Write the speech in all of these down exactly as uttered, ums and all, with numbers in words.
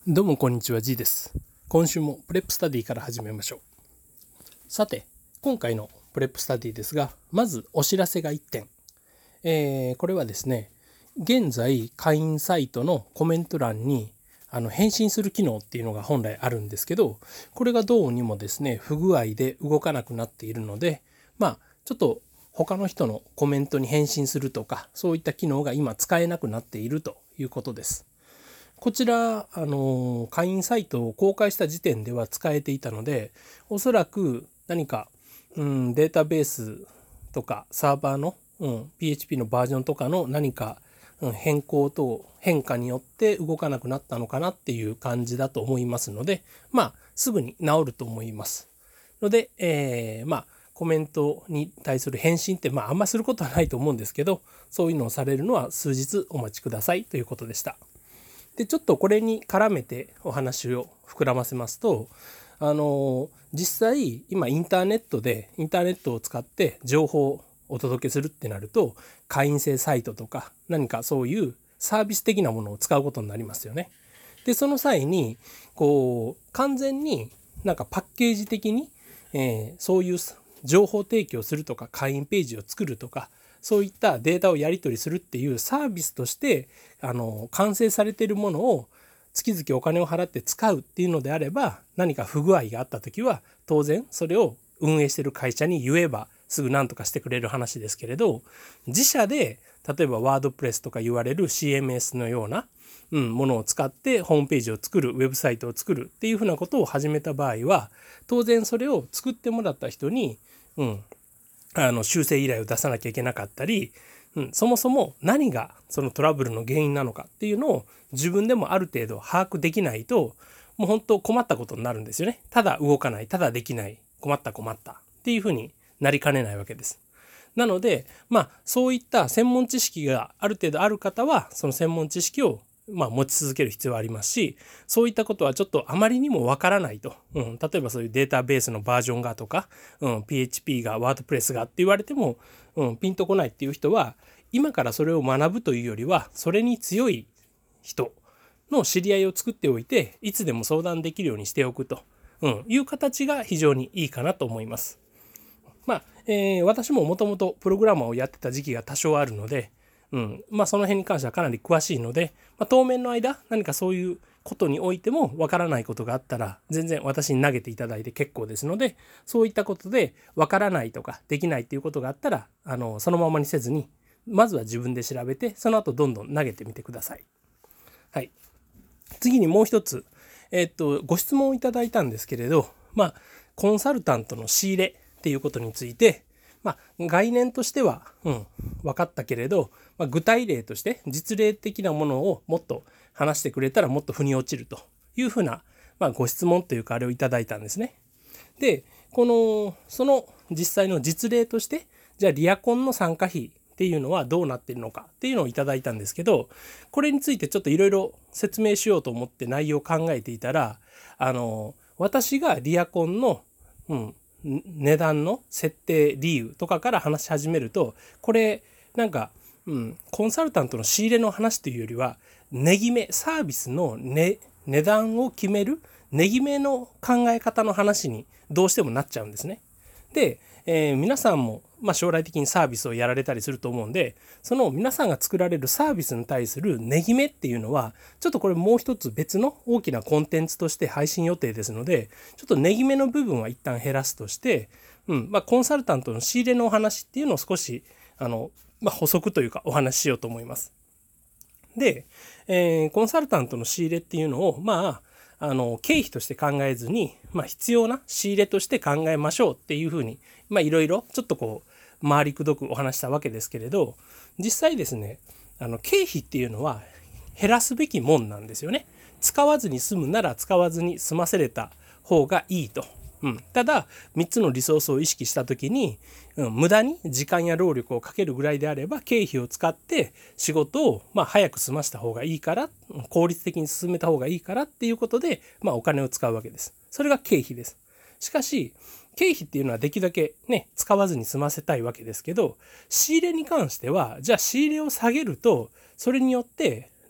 どうもこんにちは、G です。今週もプレップスタディから始めましょう。さて、今回のプレップスタディですが、まずお知らせがいってん。えー、これはですね、現在会員サイトのコメント欄にあの返信する機能っていうのが本来あるんですけど、これがどうにもですね、不具合で動かなくなっているので、まあちょっと他の人のコメントに返信するとか、そういった機能が今使えなくなっているということです。こちら、あの、会員サイトを公開した時点では使えていたので、おそらく何か、うん、データベースとかサーバーの、うん、ピーエイチピー のバージョンとかの何か、うん、変更等変化によって動かなくなったのかなっていう感じだと思いますので、まあ、すぐに治ると思います。ので、えー、まあ、コメントに対する返信って、まあ、あんますることはないと思うんですけど、そういうのをされるのは数日お待ちくださいということでした。でちょっとこれに絡めてお話を膨らませますと、あの実際今インターネットでインターネットを使って情報をお届けするってなると、会員制サイトとか何かそういうサービス的なものを使うことになりますよね。でその際にこう完全になんかパッケージ的に、えー、そういう情報提供するとか会員ページを作るとか、そういったデータをやり取りするっていうサービスとしてあの完成されているものを月々お金を払って使うっていうのであれば、何か不具合があった時は当然それを運営している会社に言えばすぐ何とかしてくれる話ですけれど、自社で例えばワードプレスとか言われる シーエムエス のような、うん、ものを使ってホームページを作る、ウェブサイトを作るっていうふうなことを始めた場合は、当然それを作ってもらった人に、うん、あの修正依頼を出さなきゃいけなかったり、うん、そもそも何がそのトラブルの原因なのかっていうのを自分でもある程度把握できないと、もう本当困ったことになるんですよね。ただ動かない、ただできない、困った困ったっていうふうになりかねないわけです。なので、まあそういった専門知識がある程度ある方は、その専門知識をまあ持ち続ける必要はありますし、そういったことはちょっとあまりにもわからないと、うん、例えばそういうデータベースのバージョンがとか、うん、ピーエイチピー がワードプレスがって言われても、うん、ピンとこないっていう人は、今からそれを学ぶというよりは、それに強い人の知り合いを作っておいて、いつでも相談できるようにしておくと、うん、いう形が非常にいいかなと思います。まあ、えー、私ももともとプログラマーをやってた時期が多少あるので、うん、まあその辺に関してはかなり詳しいので、まあ、当面の間何かそういうことにおいてもわからないことがあったら全然私に投げていただいて結構ですので、そういったことでわからないとかできないっていうことがあったら、あのそのままにせずに、まずは自分で調べて、その後どんどん投げてみてください。はい。次にもう一つ、えっとご質問をいただいたんですけれど、まあコンサルタントの仕入れっていうことについて、まあ、概念としては、うん、分かったけれど、まあ、具体例として実例的なものをもっと話してくれたらもっと腑に落ちるというふうな、まあ、ご質問というかあれをいただいたんですね。で、このその実際の実例として、じゃあリアコンの参加費っていうのはどうなっているのかっていうのをいただいたんですけど、これについてちょっといろいろ説明しようと思って内容を考えていたら、あの私がリアコンの、うん、値段の設定理由とかから話し始めると、これなんか、うん、コンサルタントの仕入れの話というよりは、値決めサービスの、ね、値段を決める値決めの考え方の話にどうしてもなっちゃうんですね。で、えー、皆さんも、まあ、将来的にサービスをやられたりすると思うんで、その皆さんが作られるサービスに対する値決めっていうのは、ちょっとこれもう一つ別の大きなコンテンツとして配信予定ですので、ちょっと値決めの部分は一旦減らすとして、うんまあ、コンサルタントの仕入れのお話っていうのを少しあの、まあ、補足というかお話ししようと思います。で、えー、コンサルタントの仕入れっていうのを、まあ、あの経費として考えずに、まあ、必要な仕入れとして考えましょうっていうふうに、まあ、いろいろちょっとこう回りくどくお話したわけですけれど、実際ですね、あの経費っていうのは減らすべきもんなんですよね。使わずに済むなら使わずに済ませれた方がいいと。うん、ただみっつのリソースを意識した時に、うん、無駄に時間や労力をかけるぐらいであれば経費を使って仕事をまあ早く済ました方がいいから、効率的に進めた方がいいからっていうことで、まあ、お金を使うわけです。それが経費です。しかし経費っていうのはできるだけね使わずに済ませたいわけですけど、仕入れに関してはじゃあ仕入れを下げるとそれによって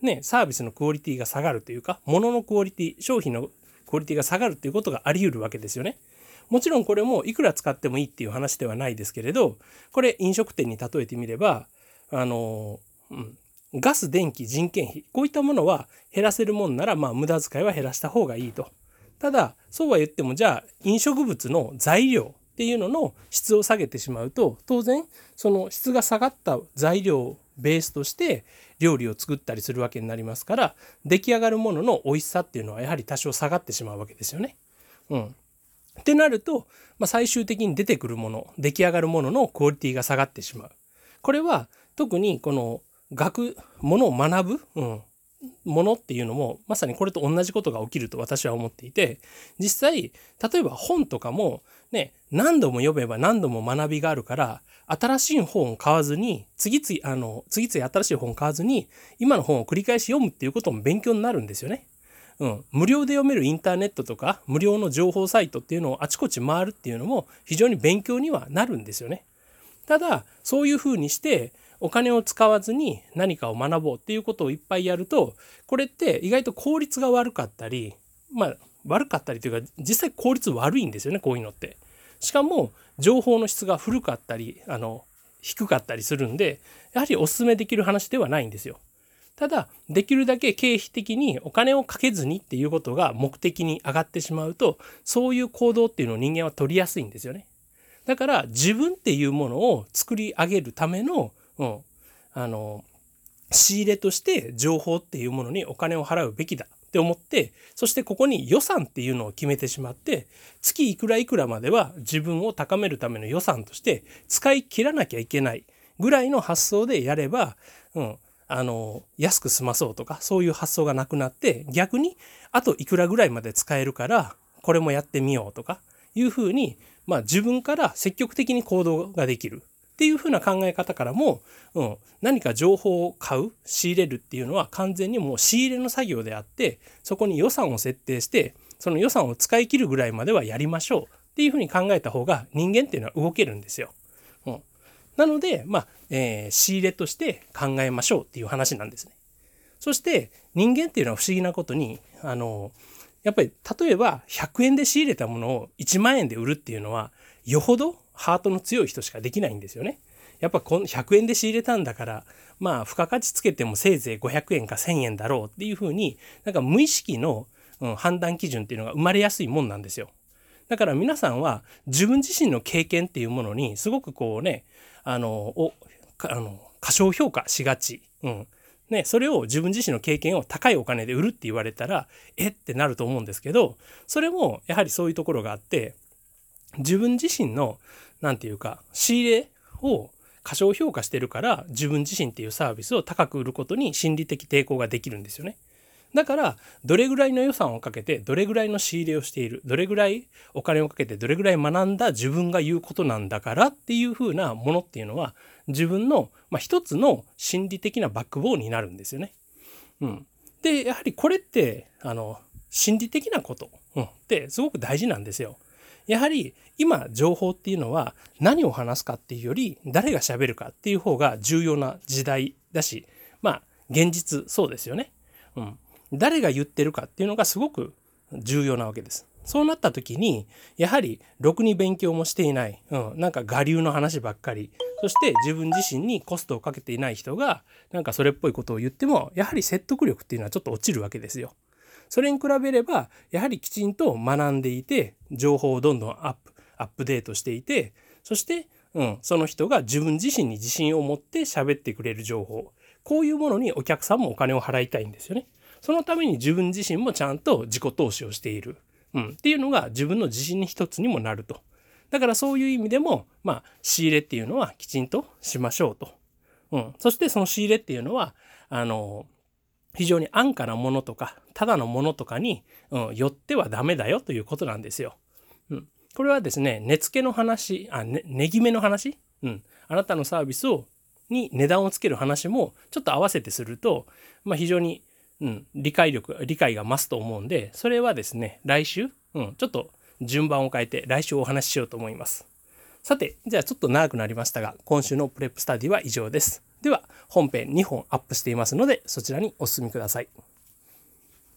ね、サービスのクオリティが下がるというか、物のクオリティ、商品のクオリティが下がるということがあり得るわけですよね。もちろんこれもいくら使ってもいいっていう話ではないですけれど、これ飲食店に例えてみれば、あの、うん、ガス、電気、人件費、こういったものは減らせるもんなら、まあ無駄遣いは減らした方がいいと。ただ、そうは言っても、じゃあ飲食物の材料っていうのの質を下げてしまうと、当然その質が下がった材料をベースとして料理を作ったりするわけになりますから、出来上がるものの美味しさっていうのはやはり多少下がってしまうわけですよね。うん。ってなると、まあ、最終的に出てくるもの、出来上がるもののクオリティが下がってしまう。これは特にこの学、ものを学ぶ、うん、ものっていうのもまさにこれと同じことが起きると私は思っていて、実際例えば本とかもね、何度も読めば何度も学びがあるから、新しい本を買わずに次々あの次々新しい本を買わずに今の本を繰り返し読むっていうことも勉強になるんですよね。うん、無料で読めるインターネットとか無料の情報サイトっていうのをあちこち回るっていうのも非常に勉強にはなるんですよね。ただそういうふうにしてお金を使わずに何かを学ぼうっていうことをいっぱいやると、これって意外と効率が悪かったり、まあ悪かったりというか実際効率悪いんですよね、こういうのって。しかも情報の質が古かったりあの低かったりするんで、やはりお勧めできる話ではないんですよ。ただできるだけ経費的にお金をかけずにっていうことが目的に上がってしまうと、そういう行動っていうのを人間は取りやすいんですよね。だから自分っていうものを作り上げるための、うん、あの仕入れとして情報っていうものにお金を払うべきだって思って、そしてここに予算っていうのを決めてしまって、月いくらいくらまでは自分を高めるための予算として使い切らなきゃいけないぐらいの発想でやれば、うん、あの安く済まそうとかそういう発想がなくなって、逆にあといくらぐらいまで使えるからこれもやってみようとかいうふうに、まあ自分から積極的に行動ができるっていうふうな考え方からも、うん、何か情報を買う、仕入れるっていうのは完全にもう仕入れの作業であって、そこに予算を設定してその予算を使い切るぐらいまではやりましょうっていうふうに考えた方が人間っていうのは動けるんですよ。うん、なので、まあえー、仕入れとして考えましょうっていう話なんですね。そして人間っていうのは不思議なことに、あのやっぱり例えばひゃくえんで仕入れたものをいちまんえんで売るっていうのはよほどハートの強い人しかできないんですよね。やっぱこのひゃくえんで仕入れたんだから、まあ付加価値つけてもせいぜいごひゃくえんかせんえんだろうっていうふうに、なんか無意識の、うん、判断基準っていうのが生まれやすいもんなんですよ。だから皆さんは自分自身の経験っていうものにすごくこうね、あのおあの過小評価しがち。うんね、それを自分自身の経験を高いお金で売るって言われたらえってなると思うんですけど、それもやはりそういうところがあって、自分自身のなんていうか仕入れを過小評価してるから自分自身っていうサービスを高く売ることに心理的抵抗ができるんですよね。だからどれぐらいの予算をかけてどれぐらいの仕入れをしている、どれぐらいお金をかけてどれぐらい学んだ自分が言うことなんだからっていう風なものっていうのは自分の、まあ、一つの心理的なバックボーンになるんですよね。うん、でやはりこれってあの心理的なこと、うん、ってすごく大事なんですよ。やはり今情報っていうのは何を話すかっていうより誰が喋るかっていう方が重要な時代だし、まあ現実そうですよね。うん、誰が言ってるかっていうのがすごく重要なわけです。そうなった時にやはりろくに勉強もしていない、うん、なんか我流の話ばっかり、そして自分自身にコストをかけていない人がなんかそれっぽいことを言ってもやはり説得力っていうのはちょっと落ちるわけですよ。それに比べればやはりきちんと学んでいて情報をどんどんアップアップデートしていて、そして、うん、その人が自分自身に自信を持って喋ってくれる情報、こういうものにお客さんもお金を払いたいんですよね。そのために自分自身もちゃんと自己投資をしている、うん、っていうのが自分の自信の一つにもなると。だからそういう意味でも、まあ、仕入れっていうのはきちんとしましょうと。うん、そしてその仕入れっていうのはあの非常に安価なものとかただのものとかに、うん、寄ってはダメだよということなんですよ。うん、これはですね、値付けの話、あ、ね、値決めの話、うん、あなたのサービスをに値段をつける話もちょっと合わせてすると、まあ、非常に、うん、理解力理解が増すと思うんで、それはですね来週、うん、ちょっと順番を変えて来週お話ししようと思います。さて、じゃあちょっと長くなりましたが今週のプレップスタディは以上です。 では本編にほんアップしていますのでそちらにお進みください。